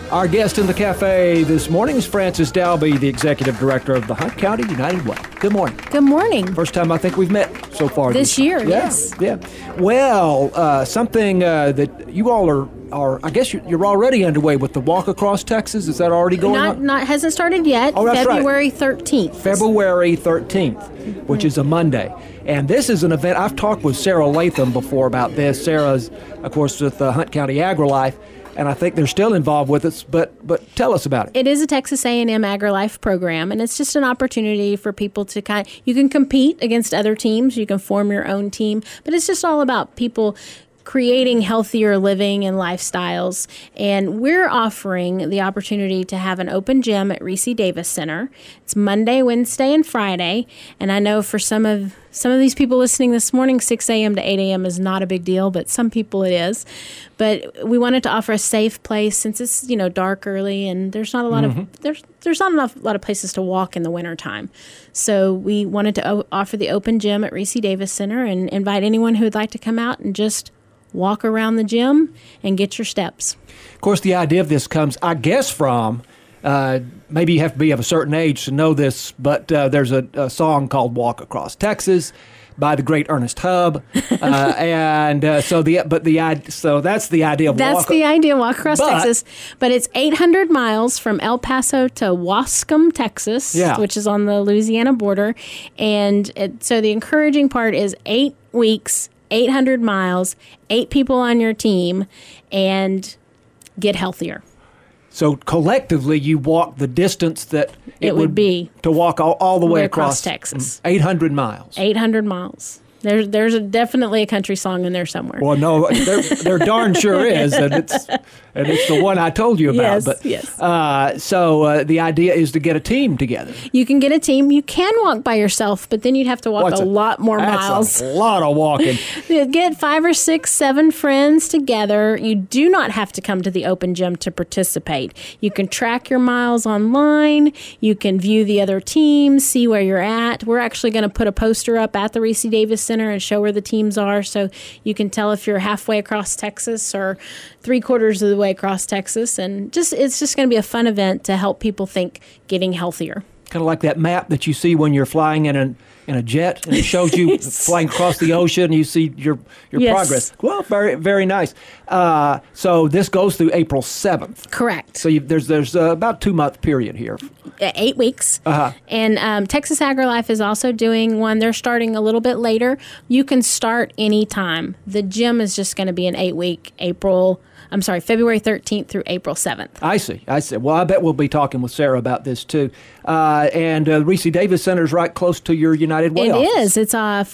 Our guest in the cafe this morning is Frances Dalby, the Executive Director of the Hunt County United Way. Good morning. Good morning. First time I think we've met so far this year. Yes. Yeah. Well, something that you all are I guess you're already underway with the Walk Across Texas. Is that already going on? Hasn't started yet. Oh, that's February right. 13th. February 13th, which is a Monday. And this is an event, I've talked with Sarah Latham before about this. Sarah's, of course, with the Hunt County AgriLife, and I think they're still involved with us, but tell us about it. It is a Texas A&M AgriLife program, and it's just an opportunity for people to you can compete against other teams, you can form your own team, but it's just all about people creating healthier living and lifestyles. And we're offering the opportunity to have an open gym at Reese Davis Center. It's Monday, Wednesday, and Friday. And I know for some of these people listening this morning, 6 a.m. to 8 a.m. is not a big deal, but some people it is. But we wanted to offer a safe place since it's dark early and there's not a lot of there's not a lot of places to walk in the wintertime. So we wanted to offer the open gym at Reese Davis Center and invite anyone who would like to come out and just walk around the gym and get your steps. Of course, the idea of this comes, I guess, from maybe you have to be of a certain age to know this, but there's a song called "Walk Across Texas" by the great Ernest Hub, so that's the idea of Walk Across Texas. But it's 800 miles from El Paso to Waskom, Texas, which is on the Louisiana border, and so the encouraging part is 8 weeks. 800 miles, 8 people on your team, and get healthier. So collectively, you walk the distance that it would be to walk all the way across Texas. 800 miles. 800 miles. There's definitely a country song in there somewhere. Well, no, there darn sure is, and it's the one I told you about. So the idea is to get a team together. You can get a team. You can walk by yourself, but then you'd have to walk a lot more miles. That's a lot of walking. Get 5 or 6, 7 friends together. You do not have to come to the open gym to participate. You can track your miles online. You can view the other teams, see where you're at. We're actually going to put a poster up at the Reese Davis Center and show where the teams are, so you can tell if you're halfway across Texas or 3/4 of the way across Texas. And it's just going to be a fun event to help people think getting healthier. Kind of like that map that you see when you're flying in a jet, and it shows you flying across the ocean, and you see your progress. Well, very, very nice. So this goes through April 7th. Correct. So there's about a 2-month period here. 8 weeks. And Texas AgriLife is also doing one. They're starting a little bit later. You can start anytime. The gym is just going to be an 8-week, February 13th through April 7th. I see. Well, I bet we'll be talking with Sarah about this, too. And Reese Davis Center is right close to your United Way office. It is. It's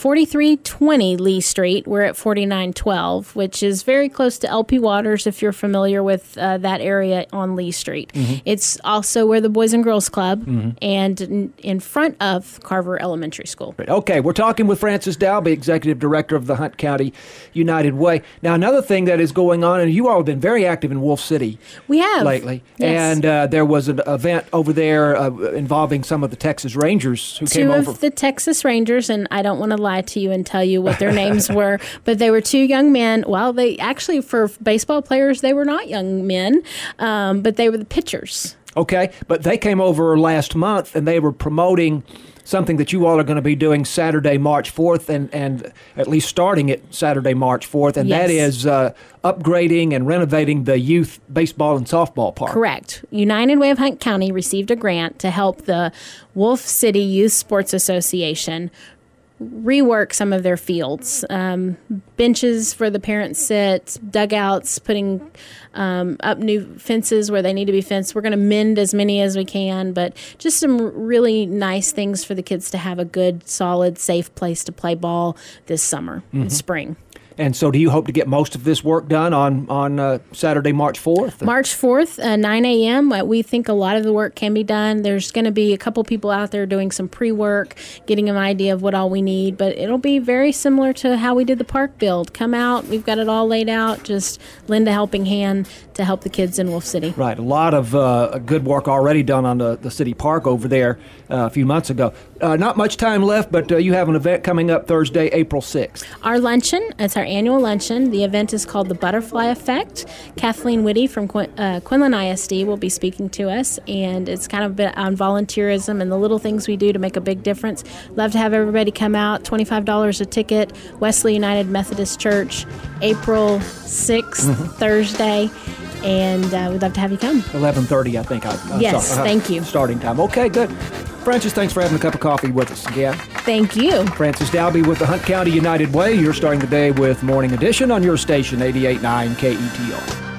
4320 Lee Street. We're at 4912, which is very close to LP Waters, if you're familiar with that area on Lee Street. Mm-hmm. It's also where the Boys and Girls Club and in front of Carver Elementary School. Okay, we're talking with Frances Dalby, Executive Director of the Hunt County United Way. Now, another thing that is going on, and you all have been very active in Wolf City. We have. Lately. Yes. And there was an event over there involving some of the Texas Rangers who came over. 2 of the Texas Rangers, and I don't want to lie to you and tell you what their names were, but they were 2 young men. Well, they actually, for baseball players, they were not young men, but they were the pitchers. Okay, but they came over last month, and they were promoting something that you all are going to be doing Saturday, March 4th, and at least starting it Saturday, March 4th, and that is upgrading and renovating the youth baseball and softball park. Correct. United Way of Hunt County received a grant to help the Wolf City Youth Sports Association rework some of their fields, benches for the parents sit, dugouts, putting up new fences where they need to be fenced. We're going to mend as many as we can, but just some really nice things for the kids to have a good, solid, safe place to play ball this summer and spring. And so do you hope to get most of this work done on Saturday, March 4th? March 4th, 9 a.m. We think a lot of the work can be done. There's going to be a couple people out there doing some pre-work, getting an idea of what all we need, but it'll be very similar to how we did the park build. Come out, we've got it all laid out, just lend a helping hand to help the kids in Wolf City. Right, a lot of good work already done on the city park over there a few months ago. not much time left, but you have an event coming up Thursday, April 6th. Our luncheon, it's our annual luncheon. The event is called The Butterfly Effect. Kathleen Whitty from Quinlan ISD will be speaking to us, and it's kind of a bit on volunteerism and the little things we do to make a big difference. Love to have everybody come out. $25 a ticket. Wesley United Methodist Church, April 6th, Thursday. And we'd love to have you come. 11:30, I think. Yes, thank you. Starting time. Okay, good. Frances, thanks for having a cup of coffee with us again. Thank you. Frances Dalby with the Hunt County United Way. You're starting the day with Morning Edition on your station, 88.9 KETR.